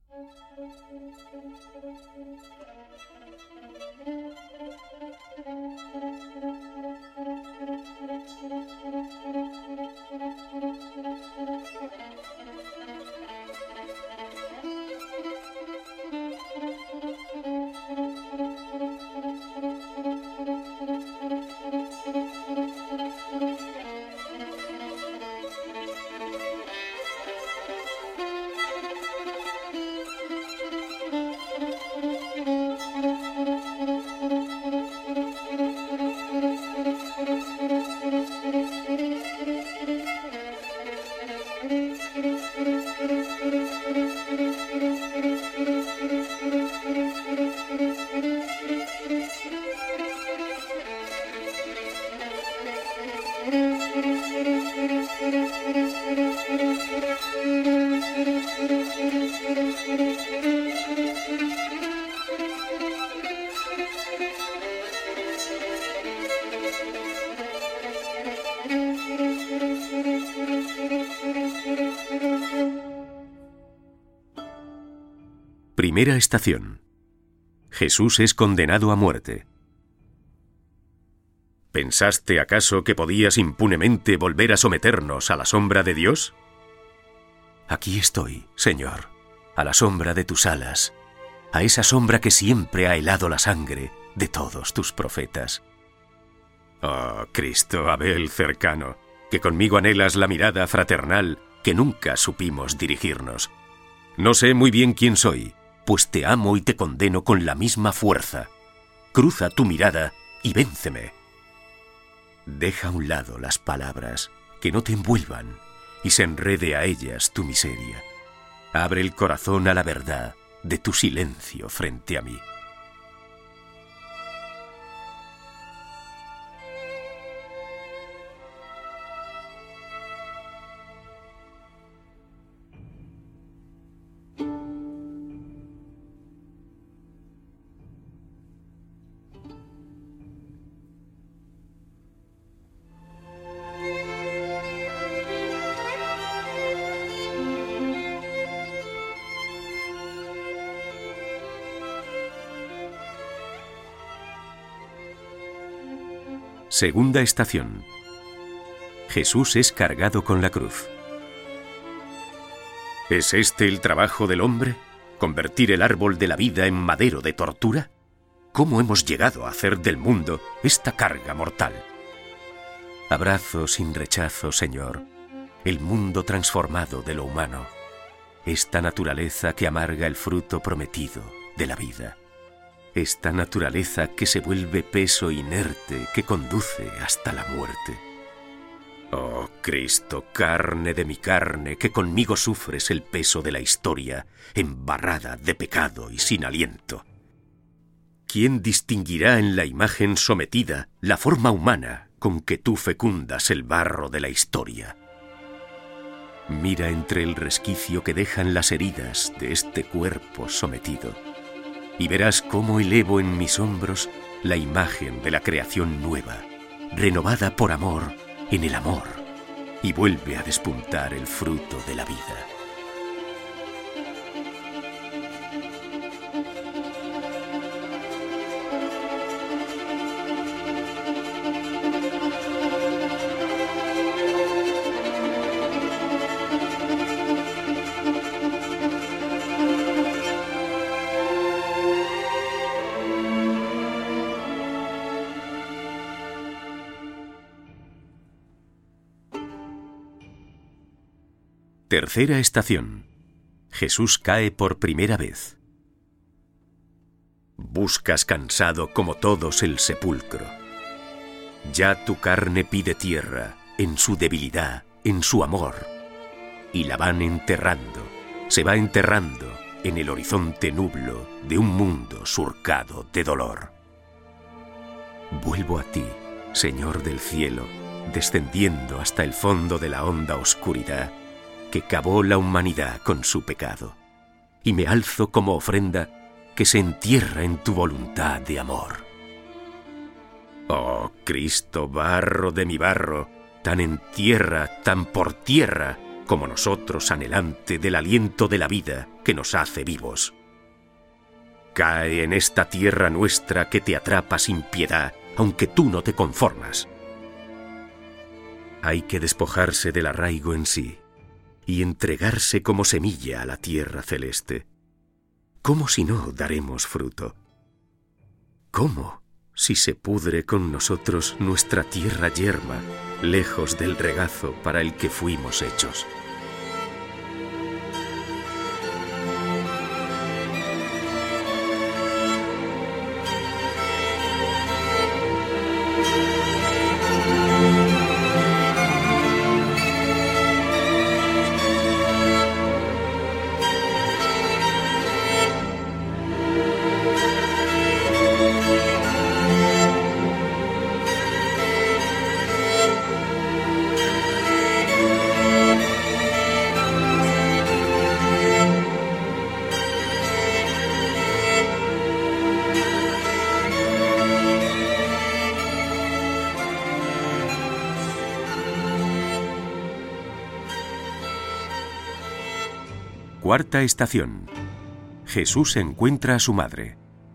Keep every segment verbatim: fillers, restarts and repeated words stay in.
Primera estación. Jesús es condenado a muerte. ¿Pensaste acaso que podías impunemente volver a someternos a la sombra de Dios? Aquí estoy, Señor, a la sombra de tus alas, a esa sombra que siempre ha helado la sangre de todos tus profetas. Oh, Cristo Abel cercano, que conmigo anhelas la mirada fraternal que nunca supimos dirigirnos. No sé muy bien quién soy, pues te amo y te condeno con la misma fuerza. Cruza tu mirada y vénceme. Deja a un lado las palabras, que no te envuelvan, y se enrede a ellas tu miseria. Abre el corazón a la verdad de tu silencio frente a mí. Segunda estación. Jesús es cargado con la cruz. ¿Es este el trabajo del hombre? ¿Convertir el árbol de la vida en madero de tortura? ¿Cómo hemos llegado a hacer del mundo esta carga mortal? Abrazo sin rechazo, Señor, el mundo transformado de lo humano, esta naturaleza que amarga el fruto prometido de la vida. Esta naturaleza que se vuelve peso inerte que conduce hasta la muerte. Oh, Cristo, carne de mi carne, que conmigo sufres el peso de la historia, embarrada de pecado y sin aliento. ¿Quién distinguirá en la imagen sometida la forma humana con que tú fecundas el barro de la historia? Mira entre el resquicio que dejan las heridas de este cuerpo sometido, y verás cómo elevo en mis hombros la imagen de la creación nueva, renovada por amor en el amor, y vuelve a despuntar el fruto de la vida. Tercera estación. Jesús cae por primera vez. Buscas cansado como todos el sepulcro. Ya tu carne pide tierra, en su debilidad, en su amor, y la van enterrando, se va enterrando en el horizonte nublo de un mundo surcado de dolor. Vuelvo a ti, Señor del cielo, descendiendo hasta el fondo de la honda oscuridad que cavó la humanidad con su pecado, y me alzo como ofrenda que se entierra en tu voluntad de amor. Oh, Cristo, barro de mi barro, tan en tierra, tan por tierra, como nosotros anhelante del aliento de la vida que nos hace vivos. Cae en esta tierra nuestra que te atrapa sin piedad, aunque tú no te conformas. Hay que despojarse del arraigo en sí y entregarse como semilla a la tierra celeste. ¿Cómo si no daremos fruto? ¿Cómo si se pudre con nosotros nuestra tierra yerma, lejos del regazo para el que fuimos hechos? Cuarta estación. Jesús encuentra a su madre.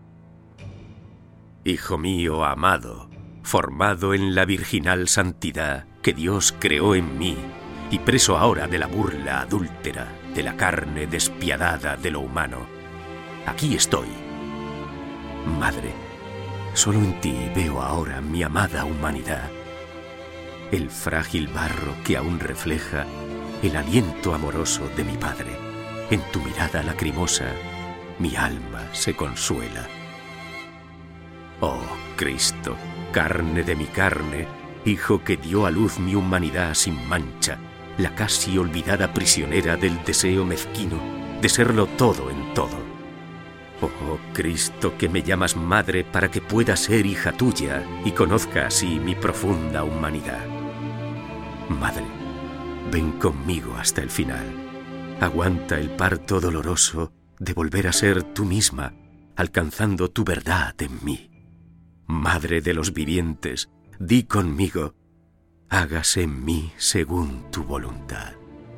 Hijo mío amado, formado en la virginal santidad que Dios creó en mí, y preso ahora de la burla adúltera, de la carne despiadada de lo humano, aquí estoy. Madre, solo en ti veo ahora mi amada humanidad, el frágil barro que aún refleja el aliento amoroso de mi Padre. En tu mirada lacrimosa, mi alma se consuela. Oh, Cristo, carne de mi carne, Hijo que dio a luz mi humanidad sin mancha, la casi olvidada prisionera del deseo mezquino de serlo todo en todo. Oh, Cristo, que me llamas madre para que pueda ser hija tuya y conozca así mi profunda humanidad. Madre, ven conmigo hasta el final. Aguanta el parto doloroso de volver a ser tú misma, alcanzando tu verdad en mí. Madre de los vivientes, di conmigo, hágase en mí según tu voluntad.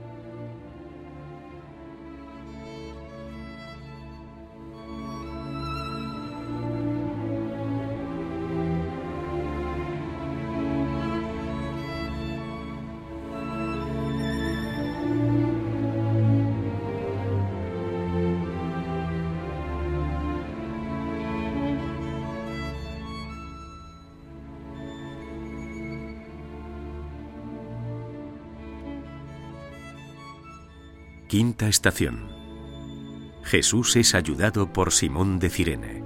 Quinta estación. Jesús es ayudado por Simón de Cirene.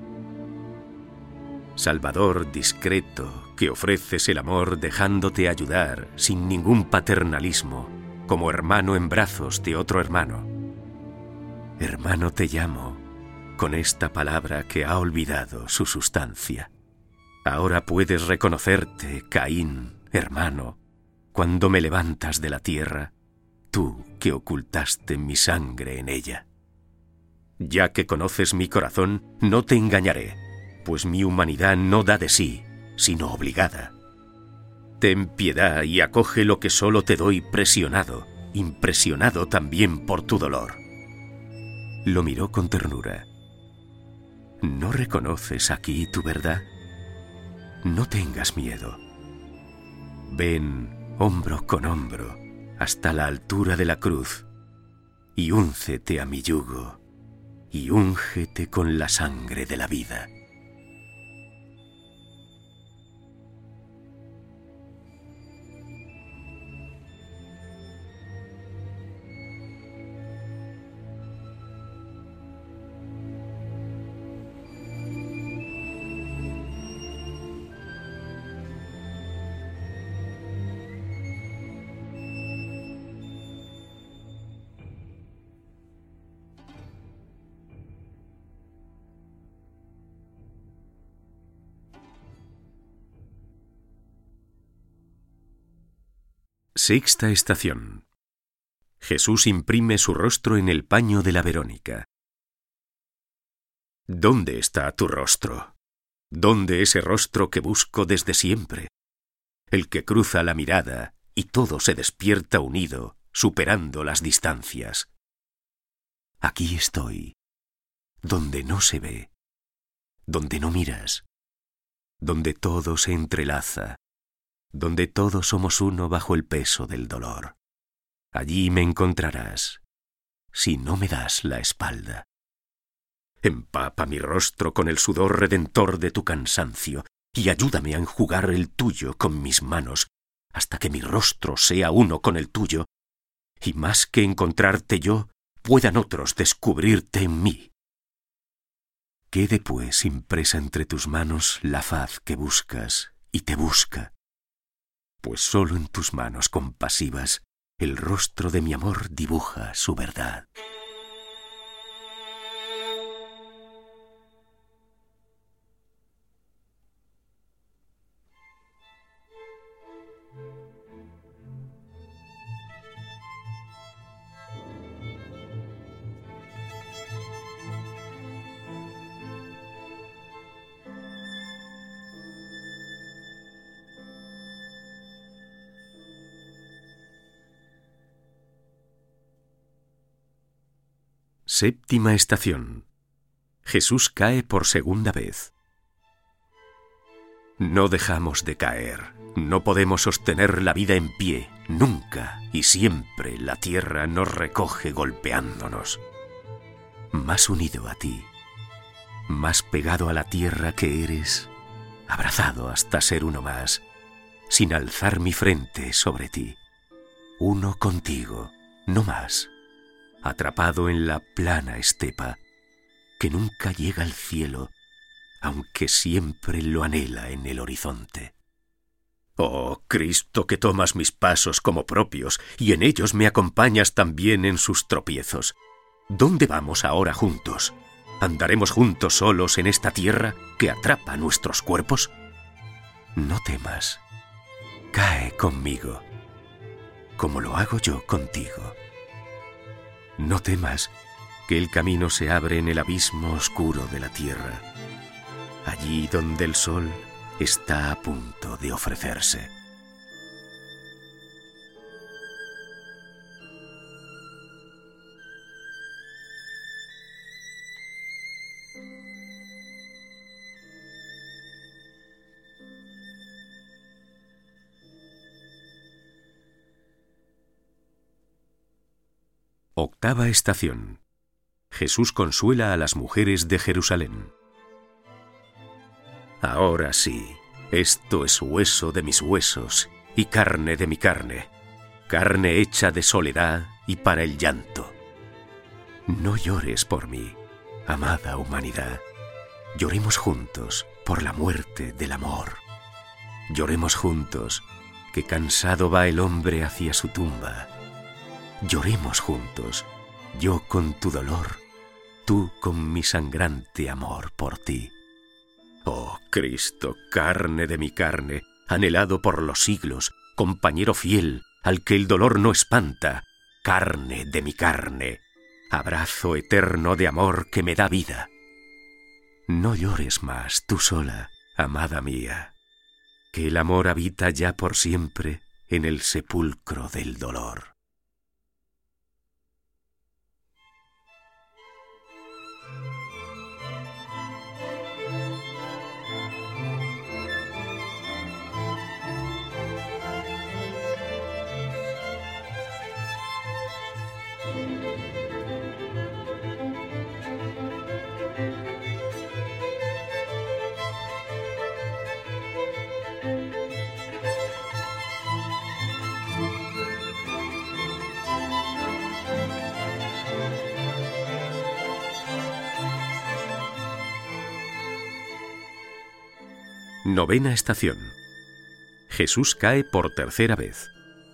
Salvador discreto, que ofreces el amor dejándote ayudar sin ningún paternalismo, como hermano en brazos de otro hermano. Hermano te llamo, con esta palabra que ha olvidado su sustancia. Ahora puedes reconocerte, Caín, hermano, cuando me levantas de la tierra, tú que ocultaste mi sangre en ella. Ya que conoces mi corazón, no te engañaré, pues mi humanidad no da de sí, sino obligada. Ten piedad y acoge lo que solo te doy presionado, impresionado también por tu dolor. Lo miró con ternura. ¿No reconoces aquí tu verdad? No tengas miedo. Ven hombro con hombro hasta la altura de la cruz, y úncete a mi yugo, y úngete con la sangre de la vida. Sexta estación. Jesús imprime su rostro en el paño de la Verónica. ¿Dónde está tu rostro? ¿Dónde ese rostro que busco desde siempre? El que cruza la mirada y todo se despierta unido, superando las distancias. Aquí estoy, donde no se ve, donde no miras, donde todo se entrelaza, donde todos somos uno bajo el peso del dolor. Allí me encontrarás, si no me das la espalda. Empapa mi rostro con el sudor redentor de tu cansancio y ayúdame a enjugar el tuyo con mis manos hasta que mi rostro sea uno con el tuyo y más que encontrarte yo, puedan otros descubrirte en mí. Quede pues impresa entre tus manos la faz que buscas y te busca, pues solo en tus manos compasivas el rostro de mi amor dibuja su verdad. Séptima estación. Jesús cae por segunda vez. No dejamos de caer. No podemos sostener la vida en pie. Nunca y siempre la tierra nos recoge golpeándonos. Más unido a ti, más pegado a la tierra que eres, abrazado hasta ser uno más, sin alzar mi frente sobre ti. Uno contigo, no más. Atrapado en la plana estepa, que nunca llega al cielo, aunque siempre lo anhela en el horizonte. Oh, Cristo, que tomas mis pasos como propios, y en ellos me acompañas también en sus tropiezos. ¿Dónde vamos ahora juntos? ¿Andaremos juntos solos en esta tierra que atrapa nuestros cuerpos? No temas, cae conmigo, como lo hago yo contigo. No temas, que el camino se abre en el abismo oscuro de la tierra, allí donde el sol está a punto de ofrecerse. Octava estación. Jesús consuela a las mujeres de Jerusalén. Ahora sí, esto es hueso de mis huesos y carne de mi carne, carne hecha de soledad y para el llanto. No llores por mí, amada humanidad. Lloremos juntos por la muerte del amor. Lloremos juntos, que cansado va el hombre hacia su tumba. Lloremos juntos, yo con tu dolor, tú con mi sangrante amor por ti. Oh Cristo, carne de mi carne, anhelado por los siglos, compañero fiel, al que el dolor no espanta, carne de mi carne, abrazo eterno de amor que me da vida. No llores más tú sola, amada mía, que el amor habita ya por siempre en el sepulcro del dolor. Novena estación. Jesús cae por tercera vez.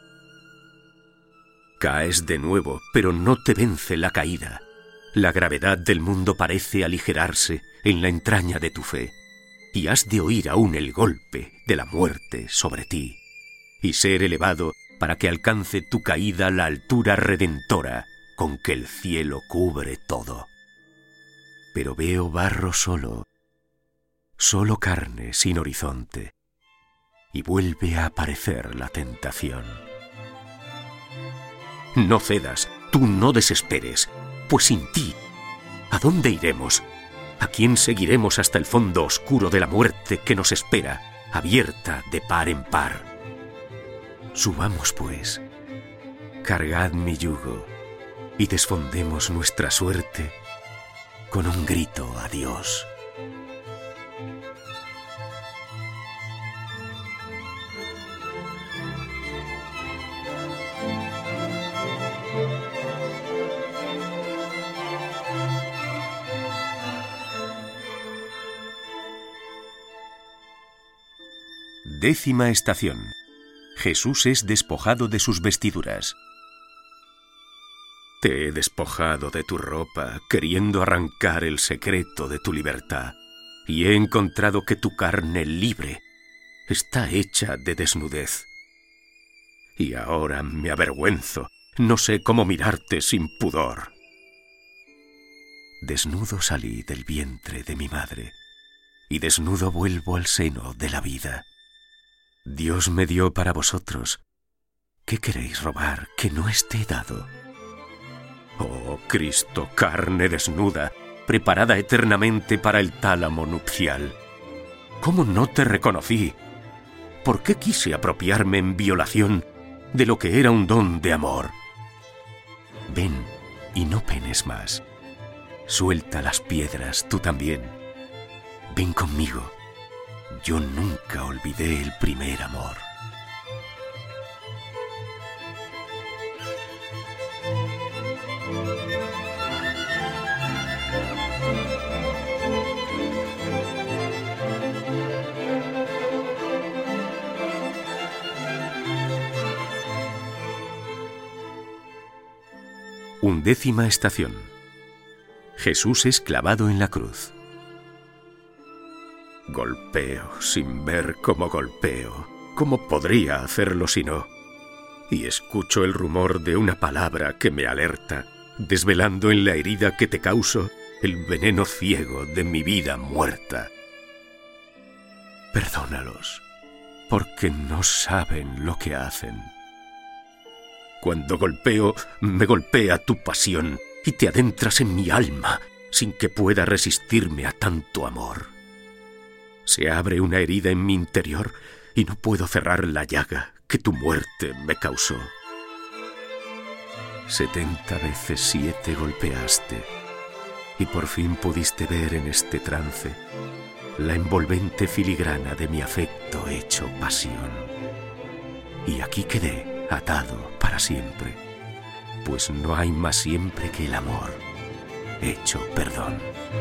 Caes de nuevo, pero no te vence la caída. La gravedad del mundo parece aligerarse en la entraña de tu fe, y has de oír aún el golpe de la muerte sobre ti, y ser elevado para que alcance tu caída la altura redentora con que el cielo cubre todo. Pero veo barro solo, solo carne sin horizonte, y vuelve a aparecer la tentación. No cedas, tú no desesperes, pues sin ti, ¿a dónde iremos? ¿A quién seguiremos hasta el fondo oscuro de la muerte que nos espera, abierta de par en par? Subamos, pues, cargad mi yugo y desfondemos nuestra suerte con un grito a Dios. Décima estación. Jesús es despojado de sus vestiduras. Te he despojado de tu ropa, queriendo arrancar el secreto de tu libertad, y he encontrado que tu carne libre está hecha de desnudez. Y ahora me avergüenzo, no sé cómo mirarte sin pudor. Desnudo salí del vientre de mi madre, y desnudo vuelvo al seno de la vida. Dios me dio para vosotros. ¿Qué queréis robar que no esté dado? Oh Cristo, carne desnuda, preparada eternamente para el tálamo nupcial. ¿Cómo no te reconocí? ¿Por qué quise apropiarme en violación de lo que era un don de amor? Ven y no penes más. Suelta las piedras tú también. Ven conmigo. Yo nunca olvidé el primer amor. Undécima estación. Jesús es clavado en la cruz. Golpeo sin ver cómo golpeo. ¿Cómo podría hacerlo si no? Y escucho el rumor de una palabra que me alerta, desvelando en la herida que te causo el veneno ciego de mi vida muerta. Perdónalos, porque no saben lo que hacen. Cuando golpeo, me golpea tu pasión y te adentras en mi alma sin que pueda resistirme a tanto amor. Se abre una herida en mi interior y no puedo cerrar la llaga que tu muerte me causó. Setenta veces siete golpeaste y por fin pudiste ver en este trance la envolvente filigrana de mi afecto hecho pasión. Y aquí quedé atado para siempre, pues no hay más siempre que el amor hecho perdón.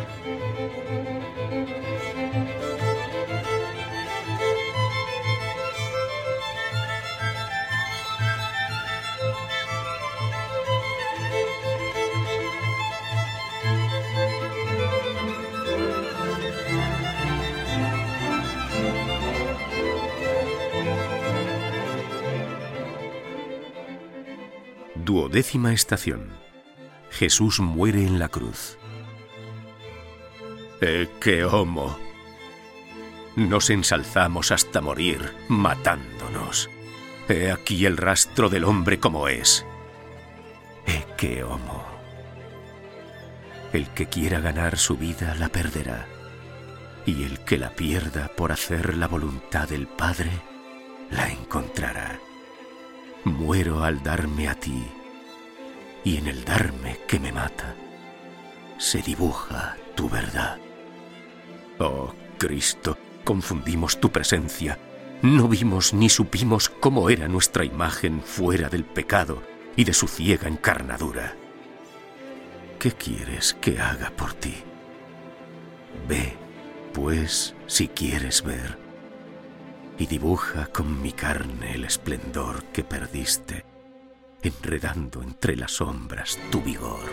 Duodécima estación. Jesús muere en la cruz. ¡Ecce homo! Nos ensalzamos hasta morir, matándonos. He aquí el rastro del hombre como es. ¡Ecce homo! El que quiera ganar su vida la perderá, y el que la pierda por hacer la voluntad del Padre la encontrará. Muero al darme a ti, y en el darme que me mata, se dibuja tu verdad. Oh Cristo, confundimos tu presencia, no vimos ni supimos cómo era nuestra imagen fuera del pecado y de su ciega encarnadura. ¿Qué quieres que haga por ti? Ve, pues, si quieres ver, y dibuja con mi carne el esplendor que perdiste, enredando entre las sombras tu vigor.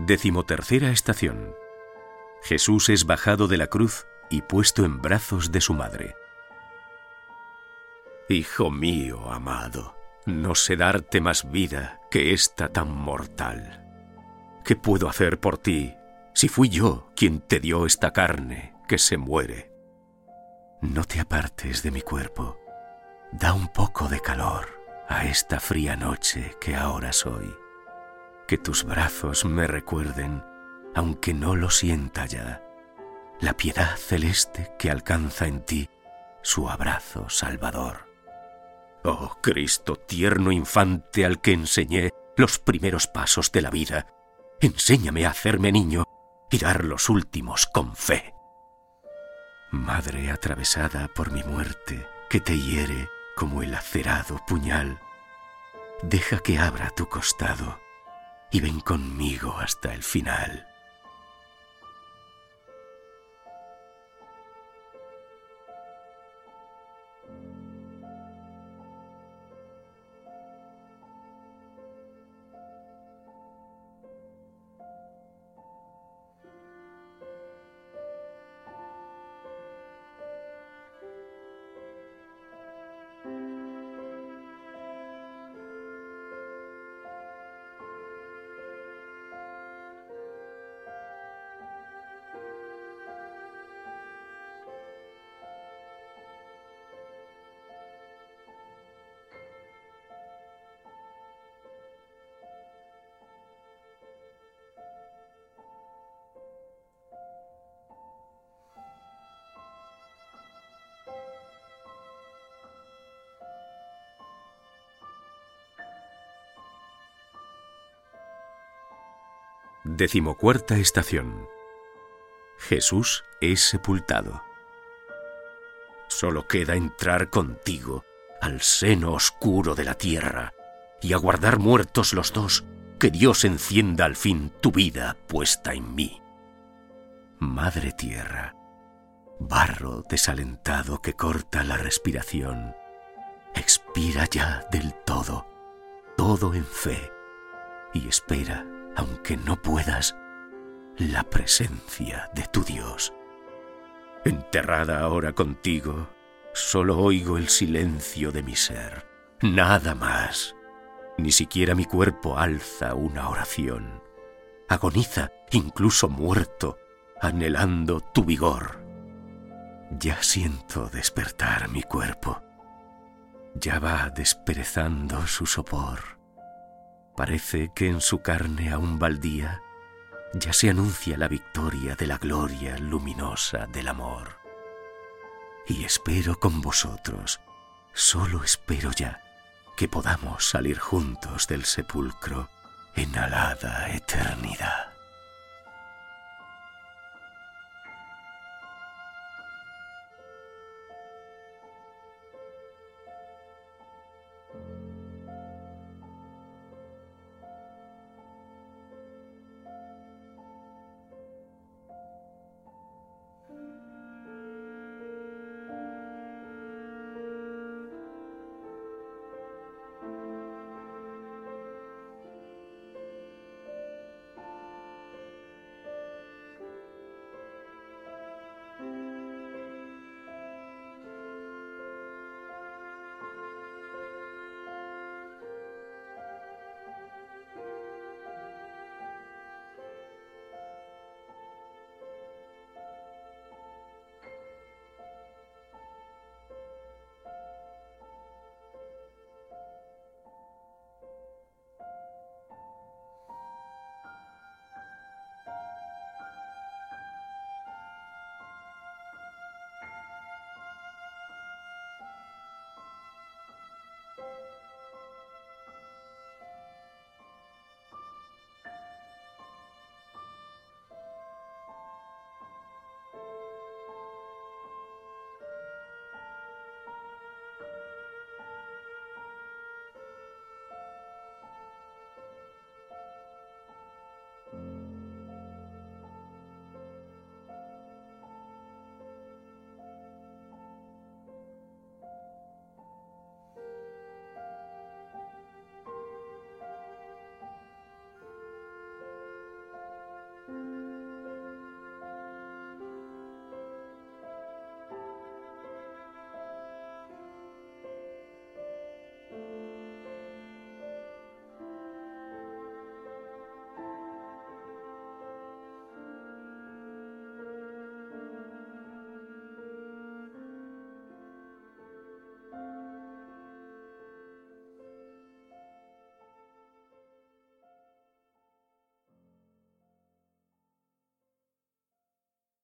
Decimotercera estación. Jesús es bajado de la cruz y puesto en brazos de su madre. Hijo mío amado, no sé darte más vida que esta tan mortal. ¿Qué puedo hacer por ti si fui yo quien te dio esta carne que se muere? No te apartes de mi cuerpo. Da un poco de calor a esta fría noche que ahora soy. Que tus brazos me recuerden, aunque no lo sienta ya, la piedad celeste que alcanza en ti su abrazo salvador. Oh Cristo, tierno infante al que enseñé los primeros pasos de la vida, enséñame a hacerme niño y dar los últimos con fe. Madre atravesada por mi muerte, que te hiere como el acerado puñal, deja que abra tu costado y ven conmigo hasta el final. Decimocuarta estación. Jesús es sepultado. Solo queda entrar contigo al seno oscuro de la tierra y aguardar muertos los dos que Dios encienda al fin tu vida puesta en mí. Madre tierra, barro desalentado que corta la respiración, expira ya del todo, todo en fe, y espera, aunque no puedas, la presencia de tu Dios. Enterrada ahora contigo, solo oigo el silencio de mi ser, nada más. Ni siquiera mi cuerpo alza una oración. Agoniza, incluso muerto, anhelando tu vigor. Ya siento despertar mi cuerpo. Ya va desperezando su sopor. Parece que en su carne aún baldía ya se anuncia la victoria de la gloria luminosa del amor. Y espero con vosotros, solo espero ya, que podamos salir juntos del sepulcro en alada eternidad.